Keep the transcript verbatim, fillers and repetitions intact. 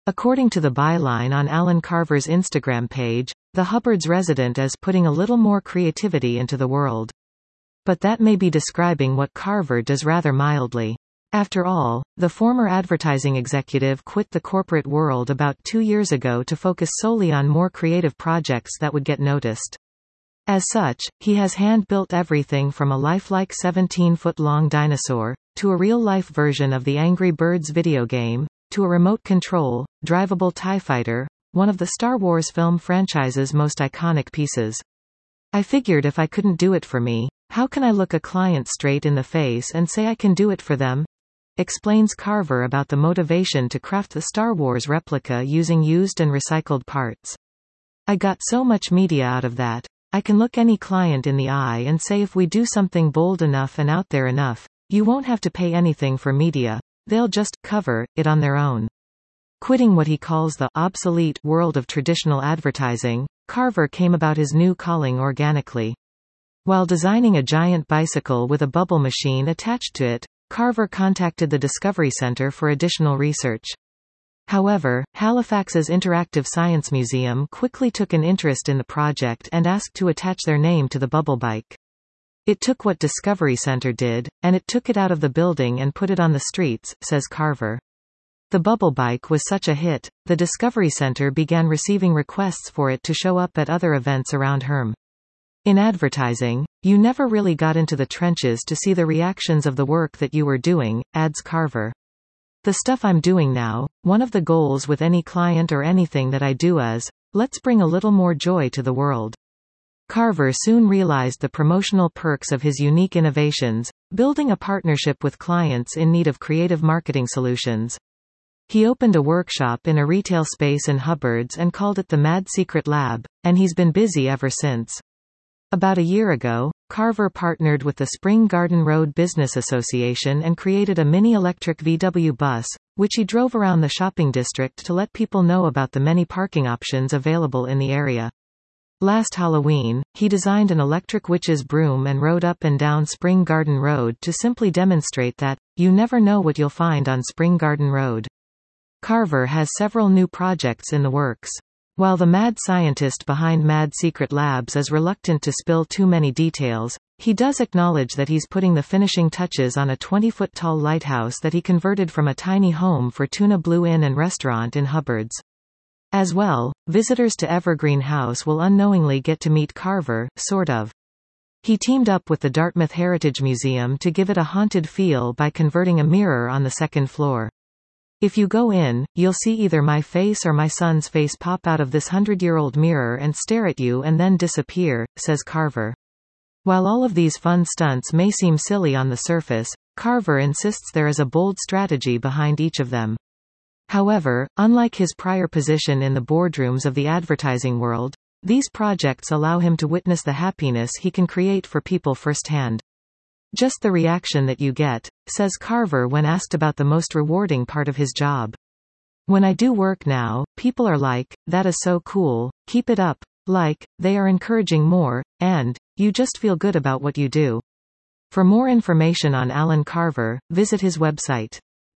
According to the byline on Alan Carver's Instagram page, the Hubbard's resident is putting a little more creativity into the world. But that may be describing what Carver does rather mildly. After all, the former advertising executive quit the corporate world about two years ago to focus solely on more creative projects that would get noticed. As such, he has hand-built everything from a lifelike seventeen-foot-long dinosaur, to a real-life version of the Angry Birds video game, to a remote control, drivable TIE fighter, one of the Star Wars film franchise's most iconic pieces. I figured if I couldn't do it for me, how can I look a client straight in the face and say I can do it for them? Explains Carver about the motivation to craft the Star Wars replica using used and recycled parts. I got so much media out of that. I can look any client in the eye and say if we do something bold enough and out there enough, you won't have to pay anything for media. They'll just cover it on their own. Quitting what he calls the obsolete world of traditional advertising, Carver came about his new calling organically. While designing a giant bicycle with a bubble machine attached to it, Carver contacted the Discovery Center for additional research. However, Halifax's Interactive Science Museum quickly took an interest in the project and asked to attach their name to the bubble bike. It took what Discovery Center did, and it took it out of the building and put it on the streets, says Carver. The bubble bike was such a hit, the Discovery Center began receiving requests for it to show up at other events around Herm. In advertising, you never really got into the trenches to see the reactions of the work that you were doing, adds Carver. The stuff I'm doing now, one of the goals with any client or anything that I do is, let's bring a little more joy to the world. Carver soon realized the promotional perks of his unique innovations, building a partnership with clients in need of creative marketing solutions. He opened a workshop in a retail space in Hubbard's and called it the Mad Secret Lab, and he's been busy ever since. About a year ago, Carver partnered with the Spring Garden Road Business Association and created a mini electric V W bus, which he drove around the shopping district to let people know about the many parking options available in the area. Last Halloween, he designed an electric witch's broom and rode up and down Spring Garden Road to simply demonstrate that, you never know what you'll find on Spring Garden Road. Carver has several new projects in the works. While the mad scientist behind Mad Secret Labs is reluctant to spill too many details, he does acknowledge that he's putting the finishing touches on a twenty-foot-tall lighthouse that he converted from a tiny home for Tuna Blue Inn and Restaurant in Hubbard's. As well, visitors to Evergreen House will unknowingly get to meet Carver, sort of. He teamed up with the Dartmouth Heritage Museum to give it a haunted feel by converting a mirror on the second floor. If you go in, you'll see either my face or my son's face pop out of this hundred-year-old mirror and stare at you and then disappear, says Carver. While all of these fun stunts may seem silly on the surface, Carver insists there is a bold strategy behind each of them. However, unlike his prior position in the boardrooms of the advertising world, these projects allow him to witness the happiness he can create for people firsthand. Just the reaction that you get, says Carver when asked about the most rewarding part of his job. When I do work now, people are like, that is so cool, keep it up, like, they are encouraging more, and, you just feel good about what you do. For more information on Alan Carver, visit his website.